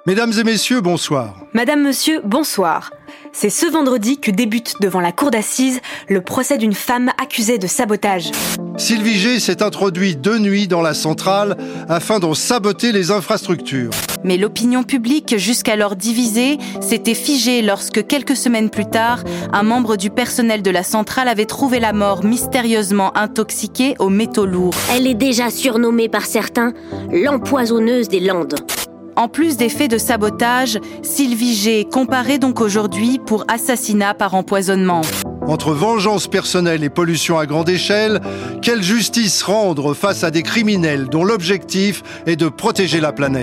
Mesdames et messieurs, bonsoir. Madame, monsieur, bonsoir. C'est ce vendredi que débute devant la cour d'assises le procès d'une femme accusée de sabotage. Sylvie G s'est introduit de nuit dans la centrale afin d'en saboter les infrastructures. Mais l'opinion publique, jusqu'alors divisée, s'était figée lorsque, quelques semaines plus tard, un membre du personnel de la centrale avait trouvé la mort mystérieusement intoxiquée aux métaux lourds. Elle est déjà surnommée par certains l'empoisonneuse des Landes. En plus des faits de sabotage, Sylvie G comparaît donc aujourd'hui pour assassinat par empoisonnement. Entre vengeance personnelle et pollution à grande échelle, quelle justice rendre face à des criminels dont l'objectif est de protéger la planète ?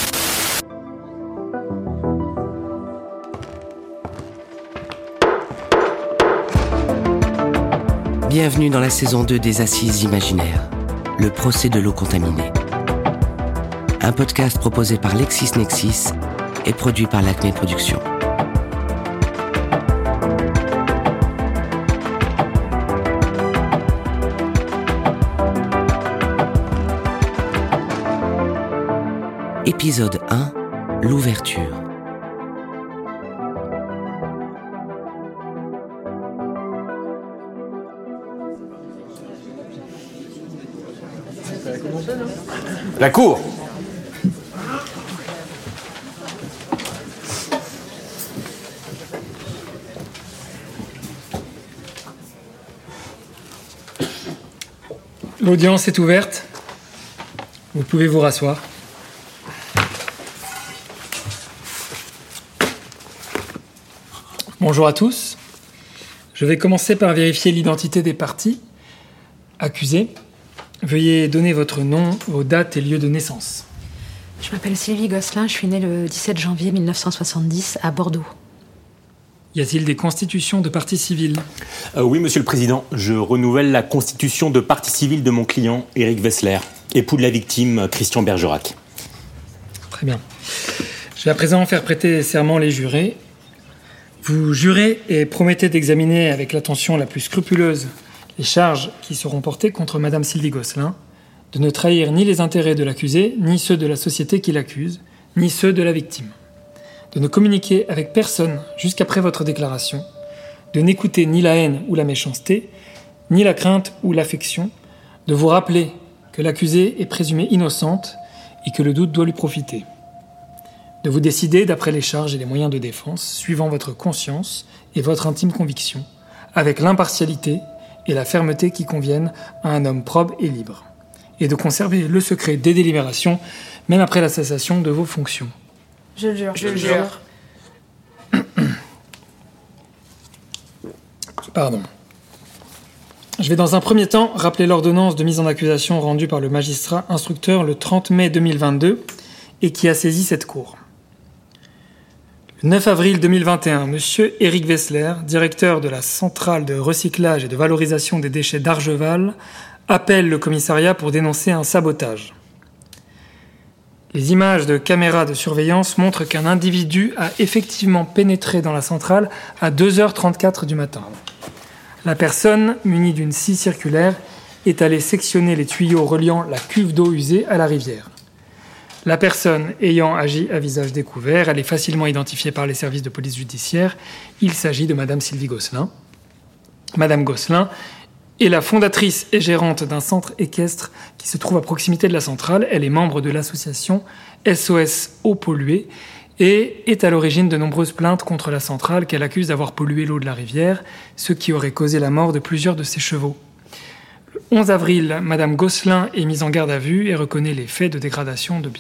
Bienvenue dans la saison 2 des Assises imaginaires, le procès de l'eau contaminée. Un podcast proposé par LexisNexis et produit par l'Acme Productions. Épisode 1, l'ouverture. La cour. L'audience est ouverte. Vous pouvez vous rasseoir. Bonjour à tous. Je vais commencer par vérifier l'identité des parties accusées. Veuillez donner votre nom, vos dates et lieux de naissance. Je m'appelle Sylvie Gosselin, je suis née le 17 janvier 1970 à Bordeaux. Y a-t-il des constitutions de parties civiles ? Oui, monsieur le président, je renouvelle la constitution de partie civile de mon client, Éric Wessler, époux de la victime, Christian Bergerac. Très bien. Je vais à présent faire prêter serment les jurés. Vous jurez et promettez d'examiner avec l'attention la plus scrupuleuse les charges qui seront portées contre Madame Sylvie Gosselin, de ne trahir ni les intérêts de l'accusé, ni ceux de la société qui l'accuse, ni ceux de la victime. De ne communiquer avec personne jusqu'après votre déclaration, de n'écouter ni la haine ou la méchanceté, ni la crainte ou l'affection, de vous rappeler que l'accusée est présumée innocente et que le doute doit lui profiter. De vous décider d'après les charges et les moyens de défense, suivant votre conscience et votre intime conviction, avec l'impartialité et la fermeté qui conviennent à un homme probe et libre, et de conserver le secret des délibérations, même après la cessation de vos fonctions. Je le jure. Je le jure. Pardon. Je vais dans un premier temps rappeler l'ordonnance de mise en accusation rendue par le magistrat instructeur le 30 mai 2022 et qui a saisi cette cour. Le 9 avril 2021, M. Éric Wessler, directeur de la centrale de recyclage et de valorisation des déchets d'Argeval, appelle le commissariat pour dénoncer un sabotage. Les images de caméras de surveillance montrent qu'un individu a effectivement pénétré dans la centrale à 2h34 du matin. La personne, munie d'une scie circulaire, est allée sectionner les tuyaux reliant la cuve d'eau usée à la rivière. La personne ayant agi à visage découvert, elle est facilement identifiée par les services de police judiciaire. Il s'agit de Madame Sylvie Gosselin. Madame Gosselin est la fondatrice et gérante d'un centre équestre qui se trouve à proximité de la centrale. Elle est membre de l'association SOS Eau Polluée et est à l'origine de nombreuses plaintes contre la centrale qu'elle accuse d'avoir pollué l'eau de la rivière, ce qui aurait causé la mort de plusieurs de ses chevaux. Le 11 avril, Madame Gosselin est mise en garde à vue et reconnaît les faits de dégradation de biens.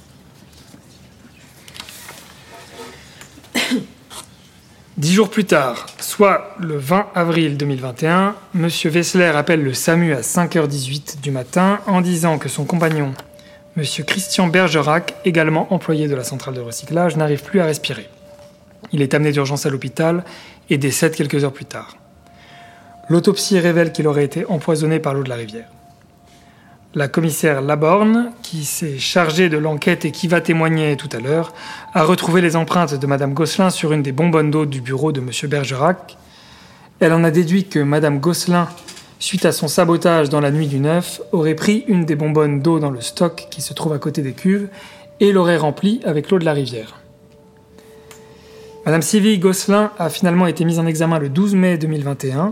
Dix jours plus tard, soit le 20 avril 2021, M. Wessler appelle le SAMU à 5h18 du matin en disant que son compagnon, M. Christian Bergerac, également employé de la centrale de recyclage, n'arrive plus à respirer. Il est amené d'urgence à l'hôpital et décède quelques heures plus tard. L'autopsie révèle qu'il aurait été empoisonné par l'eau de la rivière. La commissaire Laborne, qui s'est chargée de l'enquête et qui va témoigner tout à l'heure, a retrouvé les empreintes de Madame Gosselin sur une des bonbonnes d'eau du bureau de M. Bergerac. Elle en a déduit que Madame Gosselin, suite à son sabotage dans la nuit du 9, aurait pris une des bonbonnes d'eau dans le stock qui se trouve à côté des cuves et l'aurait remplie avec l'eau de la rivière. Madame Sylvie Gosselin a finalement été mise en examen le 12 mai 2021.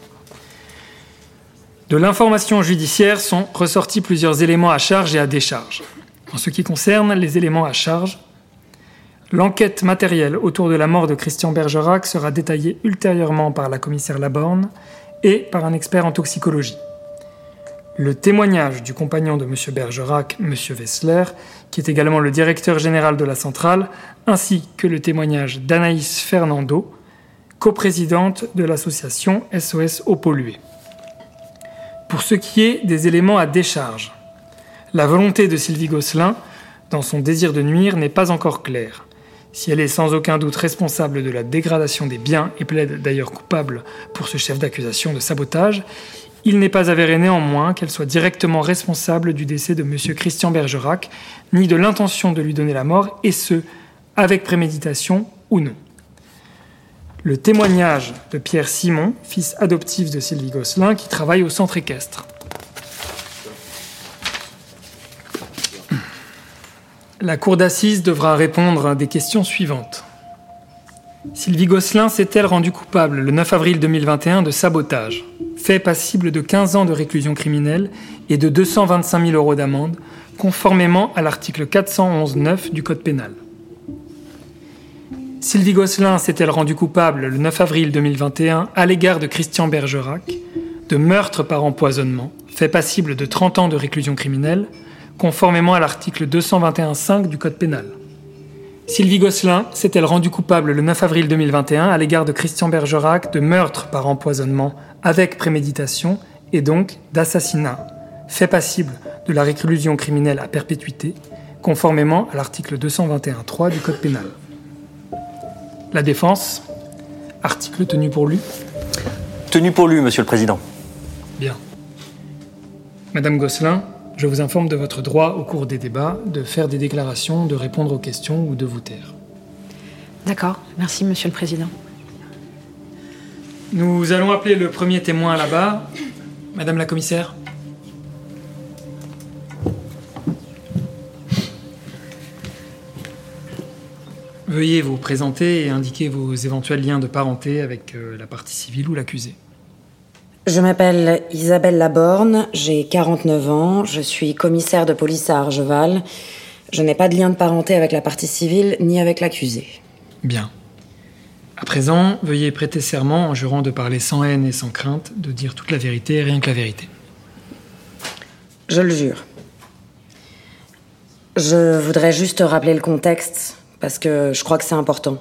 De l'information judiciaire sont ressortis plusieurs éléments à charge et à décharge. En ce qui concerne les éléments à charge, l'enquête matérielle autour de la mort de Christian Bergerac sera détaillée ultérieurement par la commissaire Laborne et par un expert en toxicologie. Le témoignage du compagnon de M. Bergerac, M. Wessler, qui est également le directeur général de la centrale, ainsi que le témoignage d'Anaïs Fernando, coprésidente de l'association SOS Eau Polluée. Pour ce qui est des éléments à décharge, la volonté de Sylvie Gosselin, dans son désir de nuire, n'est pas encore claire. Si elle est sans aucun doute responsable de la dégradation des biens et plaide d'ailleurs coupable pour ce chef d'accusation de sabotage, il n'est pas avéré néanmoins qu'elle soit directement responsable du décès de M. Christian Bergerac, ni de l'intention de lui donner la mort, et ce, avec préméditation ou non. Le témoignage de Pierre Simon, fils adoptif de Sylvie Gosselin, qui travaille au centre équestre. La cour d'assises devra répondre à des questions suivantes. Sylvie Gosselin s'est-elle rendue coupable le 9 avril 2021 de sabotage, fait passible de 15 ans de réclusion criminelle et de 225 000 € d'amende, conformément à l'article 411-9 du Code pénal. Sylvie Gosselin s'est-elle rendue coupable le 9 avril 2021 à l'égard de Christian Bergerac de meurtre par empoisonnement, fait passible de 30 ans de réclusion criminelle, conformément à l'article 221-5 du Code pénal. Sylvie Gosselin s'est-elle rendue coupable le 9 avril 2021 à l'égard de Christian Bergerac de meurtre par empoisonnement avec préméditation et donc d'assassinat, fait passible de la réclusion criminelle à perpétuité, conformément à l'article 221-3 du Code pénal. La défense, article tenu pour lu. Tenu pour lu, Monsieur le Président. Bien. Madame Gosselin, je vous informe de votre droit au cours des débats de faire des déclarations, de répondre aux questions ou de vous taire. D'accord, merci Monsieur le Président. Nous allons appeler le premier témoin là-bas. Madame la commissaire. Veuillez vous présenter et indiquer vos éventuels liens de parenté avec la partie civile ou l'accusé. Je m'appelle Isabelle Laborne, j'ai 49 ans, je suis commissaire de police à Argeval. Je n'ai pas de lien de parenté avec la partie civile ni avec l'accusé. Bien. À présent, veuillez prêter serment en jurant de parler sans haine et sans crainte, de dire toute la vérité et rien que la vérité. Je le jure. Je voudrais juste rappeler le contexte, parce que je crois que c'est important.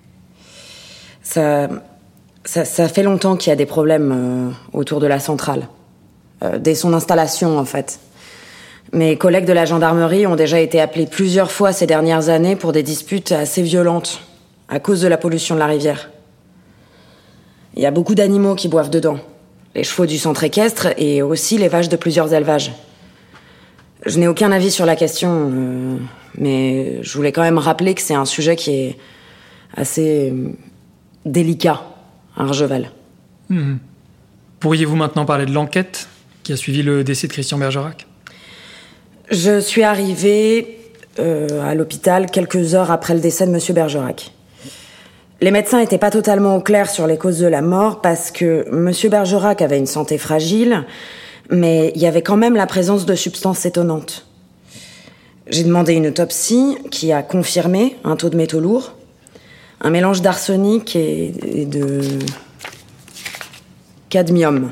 Ça fait longtemps qu'il y a des problèmes autour de la centrale. Dès son installation, en fait. Mes collègues de la gendarmerie ont déjà été appelés plusieurs fois ces dernières années pour des disputes assez violentes, à cause de la pollution de la rivière. Il y a beaucoup d'animaux qui boivent dedans. Les chevaux du centre équestre et aussi les vaches de plusieurs élevages. Je n'ai aucun avis sur la question, mais je voulais quand même rappeler que c'est un sujet qui est assez délicat à Argeval. Pourriez-vous maintenant parler de l'enquête qui a suivi le décès de Christian Bergerac ? Je suis arrivée à l'hôpital quelques heures après le décès de M. Bergerac. Les médecins n'étaient pas totalement au clair sur les causes de la mort parce que M. Bergerac avait une santé fragile, mais il y avait quand même la présence de substances étonnantes. J'ai demandé une autopsie qui a confirmé un taux de métaux lourds, un mélange d'arsenic et de cadmium.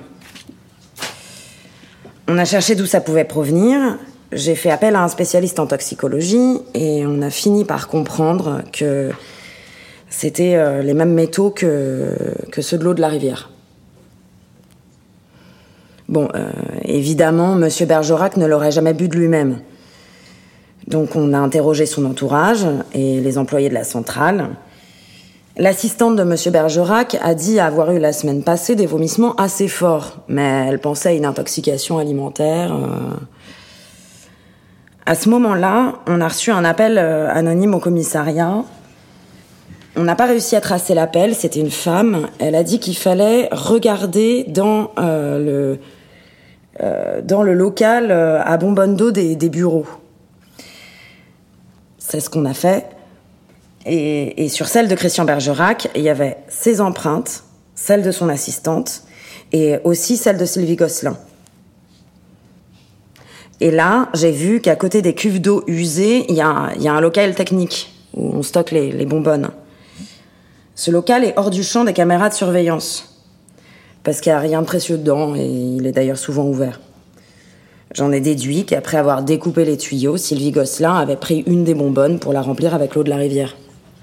On a cherché d'où ça pouvait provenir. J'ai fait appel à un spécialiste en toxicologie et on a fini par comprendre que c'était les mêmes métaux que ceux de l'eau de la rivière. Bon, évidemment, M. Bergerac ne l'aurait jamais bu de lui-même. Donc on a interrogé son entourage et les employés de la centrale. L'assistante de M. Bergerac a dit avoir eu la semaine passée des vomissements assez forts, mais elle pensait à une intoxication alimentaire. À ce moment-là, on a reçu un appel anonyme au commissariat. On n'a pas réussi à tracer l'appel, c'était une femme. Elle a dit qu'il fallait regarder dans le local à bonbonne d'eau des bureaux. C'est ce qu'on a fait. Et sur celle de Christian Bergerac, il y avait ses empreintes, celle de son assistante, et aussi celle de Sylvie Gosselin. Et là, j'ai vu qu'à côté des cuves d'eau usées, il y a un local technique où on stocke les bonbonnes. Ce local est hors du champ des caméras de surveillance, parce qu'il n'y a rien de précieux dedans, et il est d'ailleurs souvent ouvert. J'en ai déduit qu'après avoir découpé les tuyaux, Sylvie Gosselin avait pris une des bonbonnes pour la remplir avec l'eau de la rivière.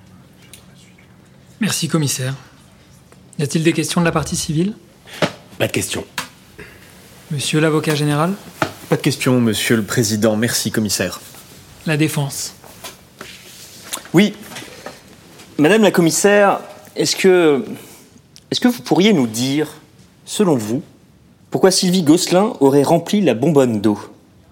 Merci, commissaire. Y a-t-il des questions de la partie civile ? Pas de questions. Monsieur l'avocat général ? Pas de questions, monsieur le président. Merci, commissaire. La défense. Oui. Madame la commissaire, est-ce que vous pourriez nous dire, selon vous, pourquoi Sylvie Gosselin aurait rempli la bonbonne d'eau ?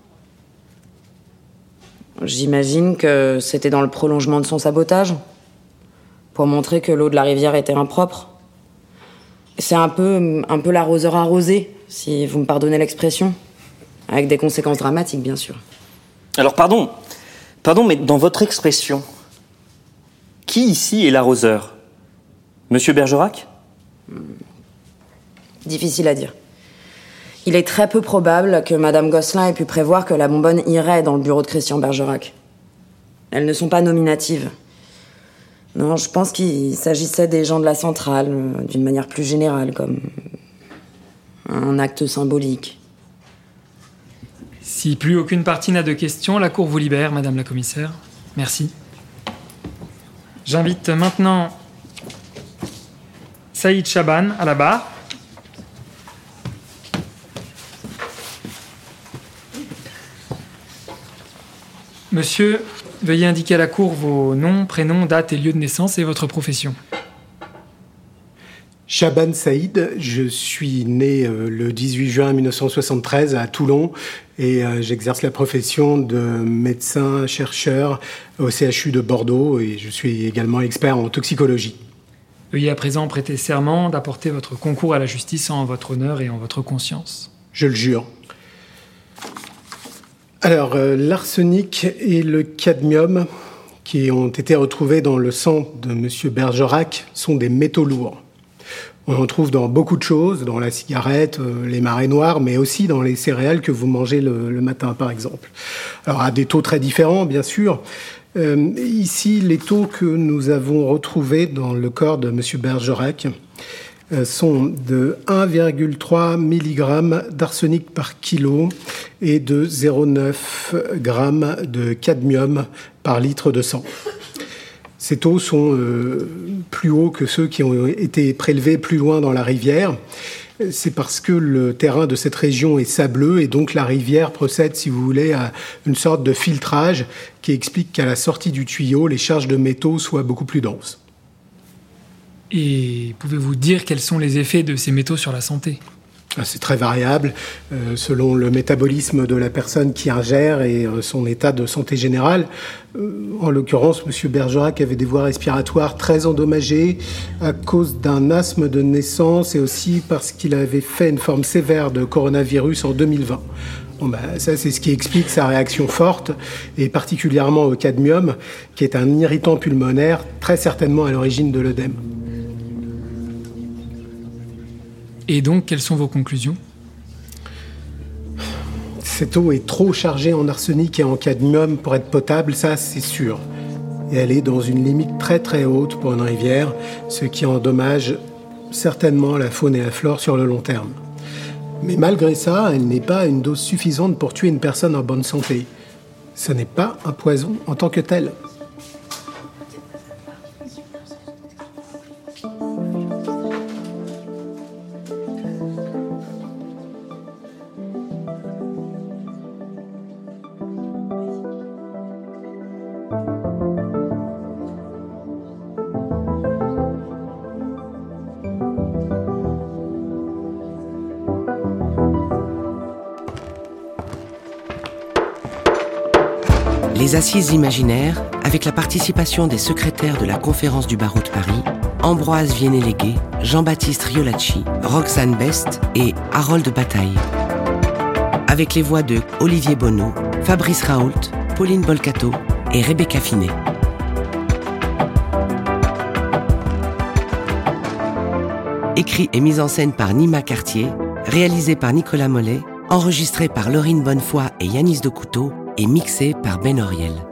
J'imagine que c'était dans le prolongement de son sabotage, pour montrer que l'eau de la rivière était impropre. C'est un peu l'arroseur arrosé, si vous me pardonnez l'expression. Avec des conséquences dramatiques, bien sûr. Alors, pardon, mais dans votre expression, qui ici est l'arroseur ? Monsieur Bergerac ? Difficile à dire. Il est très peu probable que Madame Gosselin ait pu prévoir que la bonbonne irait dans le bureau de Christian Bergerac. Elles ne sont pas nominatives. Non, je pense qu'il s'agissait des gens de la centrale, d'une manière plus générale, comme un acte symbolique. Si plus aucune partie n'a de questions, la Cour vous libère, Madame la commissaire. Merci. J'invite maintenant Saïd Chaban à la barre. Monsieur, veuillez indiquer à la Cour vos noms, prénoms, dates et lieux de naissance et votre profession. Chaban Saïd, je suis né le 18 juin 1973 à Toulon et j'exerce la profession de médecin-chercheur au CHU de Bordeaux et je suis également expert en toxicologie. Veuillez à présent prêter serment d'apporter votre concours à la justice en votre honneur et en votre conscience. Je le jure. Alors, l'arsenic et le cadmium qui ont été retrouvés dans le sang de M. Bergerac sont des métaux lourds. On en trouve dans beaucoup de choses, dans la cigarette, les marées noires, mais aussi dans les céréales que vous mangez le matin, par exemple. Alors, à des taux très différents, bien sûr. Ici, les taux que nous avons retrouvés dans le corps de M. Bergerac sont de 1,3 mg d'arsenic par kilo et de 0,9 g de cadmium par litre de sang. Ces taux sont plus hauts que ceux qui ont été prélevés plus loin dans la rivière. C'est parce que le terrain de cette région est sableux et donc la rivière procède, si vous voulez, à une sorte de filtrage qui explique qu'à la sortie du tuyau, les charges de métaux soient beaucoup plus denses. Et pouvez-vous dire quels sont les effets de ces métaux sur la santé ? C'est très variable selon le métabolisme de la personne qui ingère et son état de santé générale. En l'occurrence, M. Bergerac avait des voies respiratoires très endommagées à cause d'un asthme de naissance et aussi parce qu'il avait fait une forme sévère de coronavirus en 2020. Ça, c'est ce qui explique sa réaction forte, et particulièrement au cadmium, qui est un irritant pulmonaire très certainement à l'origine de l'œdème. Et donc, quelles sont vos conclusions ? Cette eau est trop chargée en arsenic et en cadmium pour être potable, ça c'est sûr. Et elle est dans une limite très très haute pour une rivière, ce qui endommage certainement la faune et la flore sur le long terme. Mais malgré ça, elle n'est pas une dose suffisante pour tuer une personne en bonne santé. Ce n'est pas un poison en tant que tel. Les Assises imaginaires, avec la participation des secrétaires de la Conférence du barreau de Paris, Ambroise Vienne-Légué, Jean-Baptiste Riolacci, Roxane Best et Harold Bataille. Avec les voix de Olivier Bonneau, Fabrice Raoult, Pauline Bolcato, et Rebecca Finet. Écrit et mis en scène par Nima Cartier, réalisé par Nicolas Mollet, enregistré par Laurine Bonnefoy et Yanis Decouteau et mixé par Ben Oriel.